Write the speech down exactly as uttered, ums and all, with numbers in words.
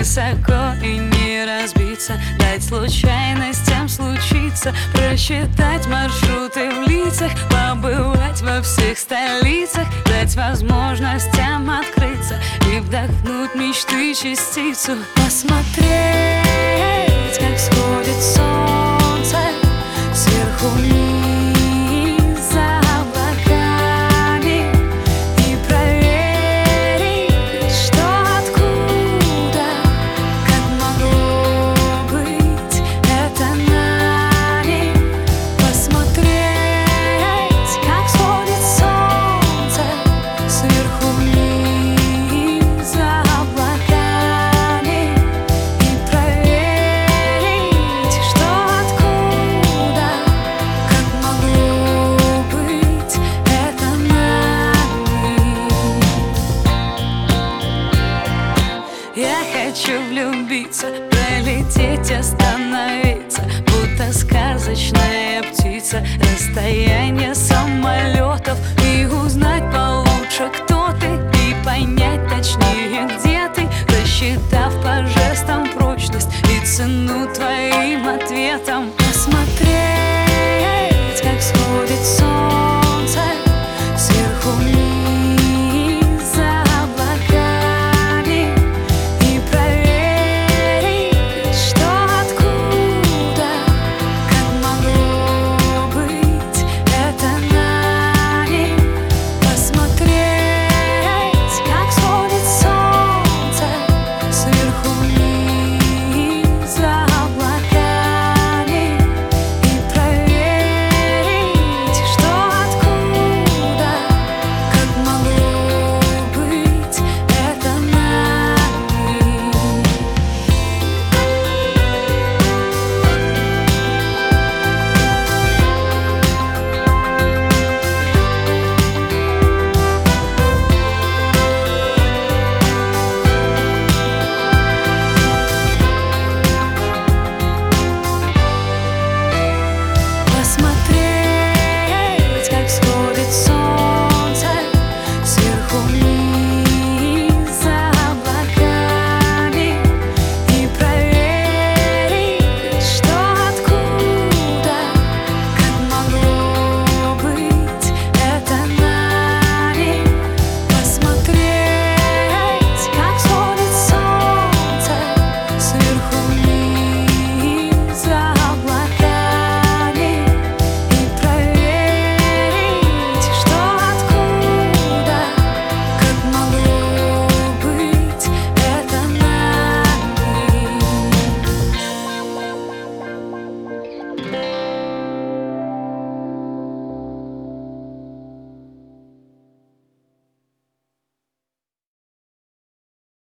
высоко и не разбиться, дать случайностям случиться, просчитать маршруты в лицах, побывать во всех столицах, дать возможностям открыться и вдохнуть мечты частицу. Посмотреть, как всходит солнце сверху вниз за облаками, и проверить, что откуда, как могло быть это нами. Посмотреть, как всходит солнце сверху вниз за облаками, и проверить, что откуда, как могло быть это нами. Я хочу влюбиться, пролететь, остановиться, будто сказочная птица, расстояние